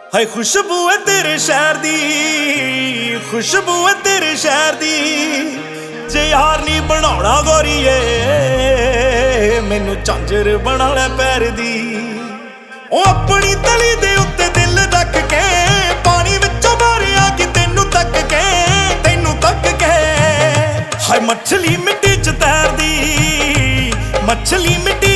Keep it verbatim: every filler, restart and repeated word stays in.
हाय खुशबू है तेरे शहर दी, खुशबू है तेरे शहर दी। जे यार नी बनाउणा गोरीए मैनू झांझर बना लै पैर दी। ओ अपनी तली दे उत्ते दिल रख के पानी विचों मारिया कि तेनू तक के तेनू तक के। हाय मछली मिट्टी च तैरदी, मछली मिट्टी